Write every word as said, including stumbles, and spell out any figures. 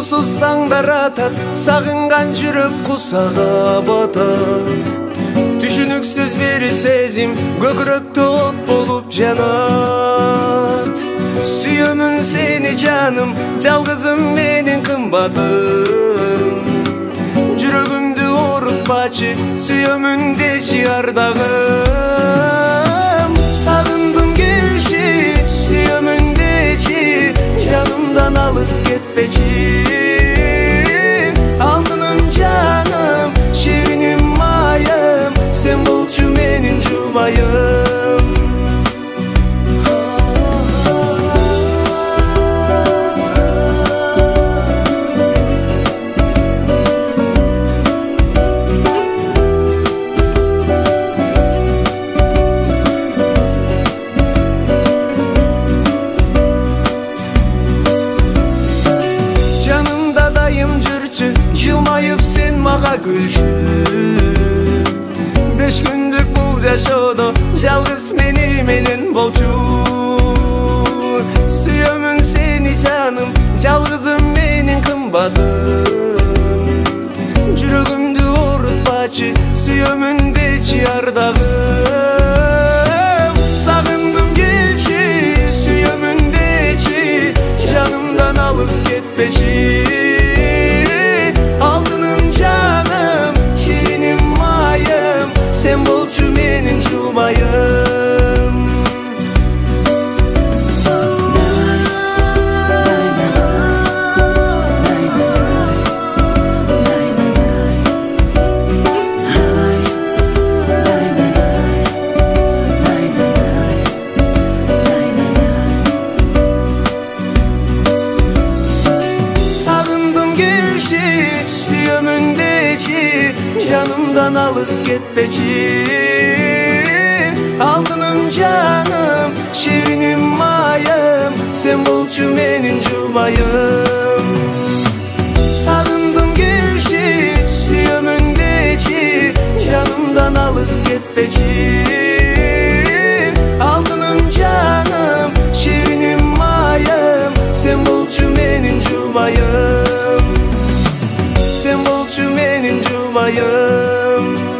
Уйкусуз таңдар атат, сагынган жүрөк кусага батат. Түшүнүксүз бир сезим көкүрөктө от болуп жанат. Сүйөмүн сени жаным, жалгызым менин кымбатым. Жүрөгүмдү оорутпачы, сүйөмүн дечи ардагым. Сагындым келчи, сүйөмүн дечи, жанымдан алыс кетпечи. Алтыным жаным, шириним майым, сен болчу менин жубайым. Жылмайып сен мага күлчү. Беш күндүк бул жашоодо жалгыз мени менен болчу. Сүйөмүн сени жаным, жалгызым менин кымбатым. Жүрөгүмдү оорутпачы, сүйөмүн дечи ардагым. Сагындым келчи, сүйөмүн дечи, жанымдан алыс кетпечи. Алтыным жаным, шириnim майым, sen болчу менин жубайым. Сагындым келчи, сүйөмүн дечи, жанымдан алыс кетпечи. Алтыным жаным, шириnim майым, sen болчу менин жубайым. Сагындым келчи, сүйөмүн дечи, жанымдан алыс кетпечи. Алтыным жаным, шириnim майым, sen болчу менин жубайым. Sen болчу менин жубайым.